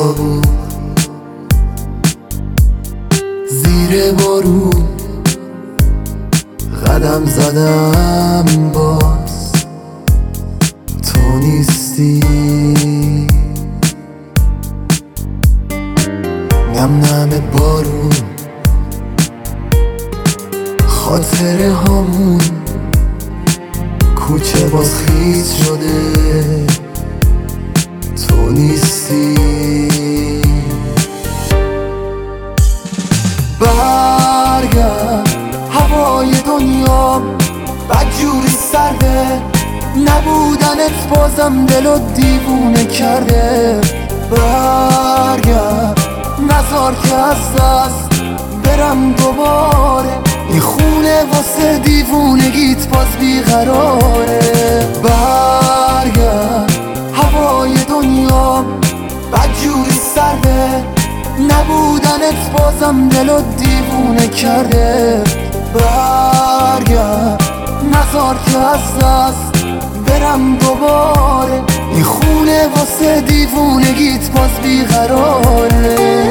خیابون زیر بارون قدم زدم، باز تو نیستی. نم نم بارون خاطره هامون، کوچه باز خیس شده تو نیستی. برگرد هوای دنیا بدجوری سرده، نبودنت بازم دلو دیوونه کرده. برگرد نذار که از دست برم دوباره، این خونه واسه دیوونگیت باز بیقراره. برگرد هوای دنیا بدجوری سرده، نبودنت بازم دلو دیوونه کرده. برگرد نذار که از دست برم دوباره، این خونه واسه دیوونگیت باز بیقراره.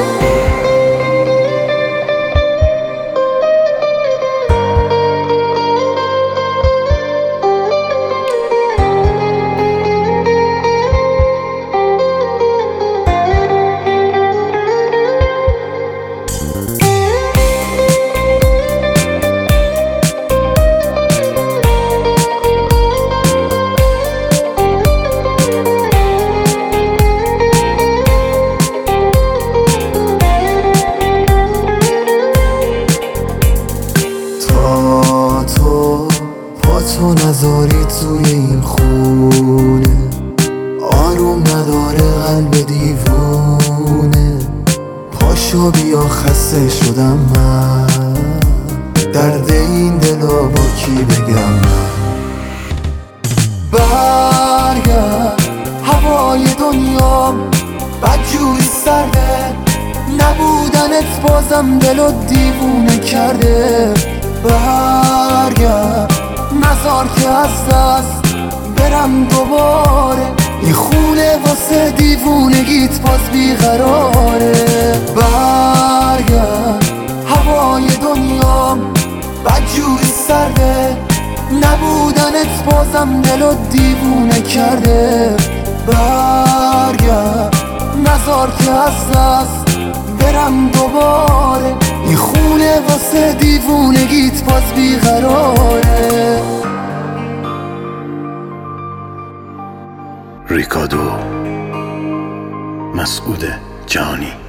تو نذاری توی این خونه، آروم نداره قلب دیوونه. پاشو بیا خسته شدم من، درد این دلو با کی بگم من. برگرد هوای دنیا بدجوری سرده، نبودنت بازم دلو دیوونه کرده. برگرد نذار که از دست برم دوباره، این خونه واسه دیوونگیت باز بیقراره. برگرد هوای دنیا بدجوری سرده، نبودنت بازم دلو دیوونه کرده. برگرد نذار که از دست برم دوباره، این خونه واسه دیوونگیت باز بیقراره. ریکادو مسعود جهانی.